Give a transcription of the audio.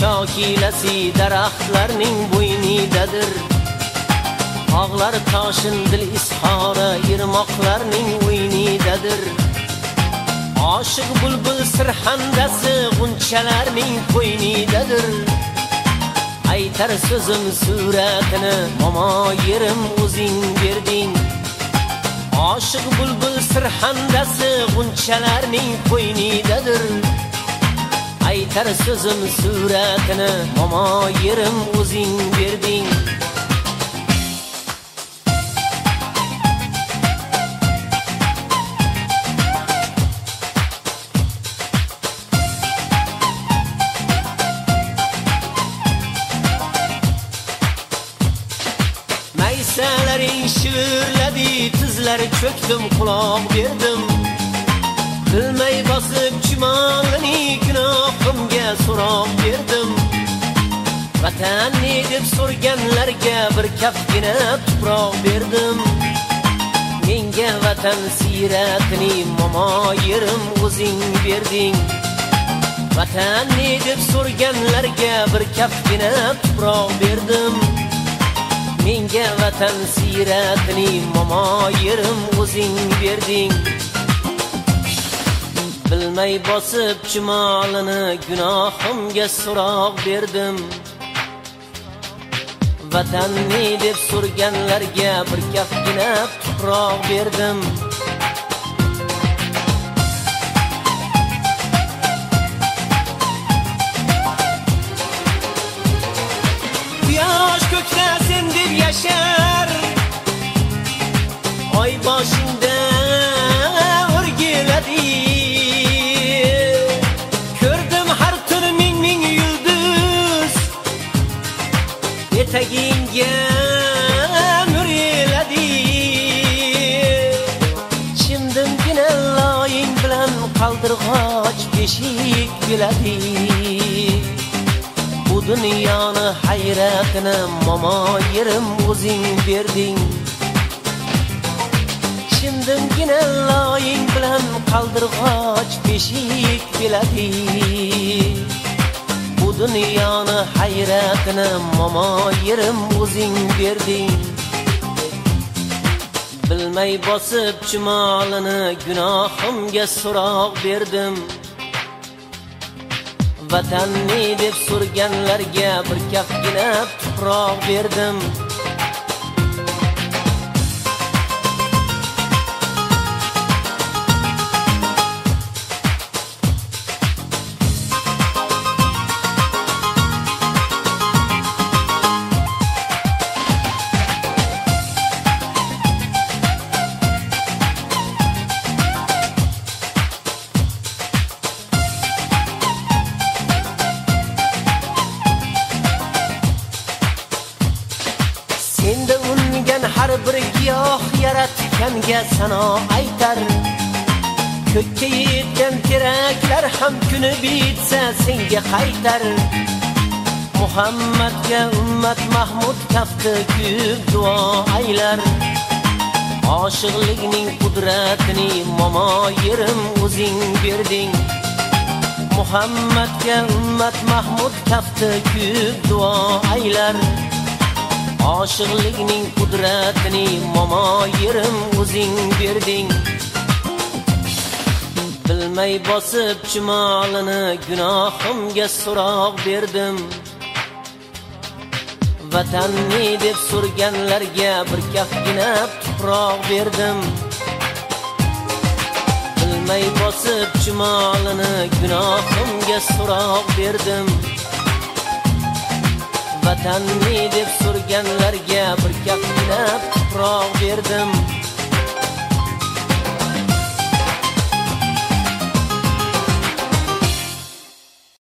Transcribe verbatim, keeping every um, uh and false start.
shokilasi daraxtlarning bo'ynidadir. Tog'lar toshin dil izhori irmoqlarning o'ynidadir. Oshiq bulbul sirhandasi g'unchalarning qo'ynidadir. Aytar so'zim suratini momo yerim o'zing berding. Oshiq bulbul sirhandasi g'unchalarning qo'ynidadir. Aytar so'zim suratini momo yerim o'zing berding. Maysalaring shivirladi, tizlari cho'kdim, quloq berdim. Bilmay bosib chumolini gunohimga so'roq berdim. Vatanni deb so'rganlarga bir kafgina tuproq berdim. Menga vatan siyratini momo yerim o'zing berding. Vatanni deb so'rganlarga bir kafgina tuproq berdim. Menga vatan siyratini momo yerim o'zing berding. Bilmay bosib chumolini gunohimga so'roq berdim. Vatanni deb so'rganlarga bir kafgina tuproq berdim. Quyosh ko'kdasin deb yashar, oy boshingda o'rgiladi. Ko'rdim har tun ming ming yulduz, etagingga nur eladi. Chimdimgina loying bilan qaldirg'och beshik biladi. Bu dunyoni hayratini momo yerim o'zing berding. Chimdimgina loying bilan qaldirg'och beshik biladi. Bu dunyoni hayratini momo yerim o'zing berding. Bilmay bosib chumolini gunohimga so'roq berdim. Vatanni deb so'rganlarga bir kafgina tuproq berdim. Senda ungan har bir giyoh yaratganga sano aytar. Ko'kka yetgan teraklar ham kuni bitsa senga qaytar. Muhammadga ummat Mahmud kafti kuyib duo aylar. Oshiqlikning qudratini momo yerim o'zing berding. Muhammadga ummat Mahmud kafti kuyib duo aylar. Oshiqlikning qudratini momo yerim o'zing berding. Bilmay bosib chumolini gunohimga so'roq berdim. Vatanni deb so'rganlarga bir kafgina tuproq berdim. Bilmay bosib chumolini gunohimga so'roq berdim. Vatanni deb so'rganlarga bir kafgina tuproq berdim.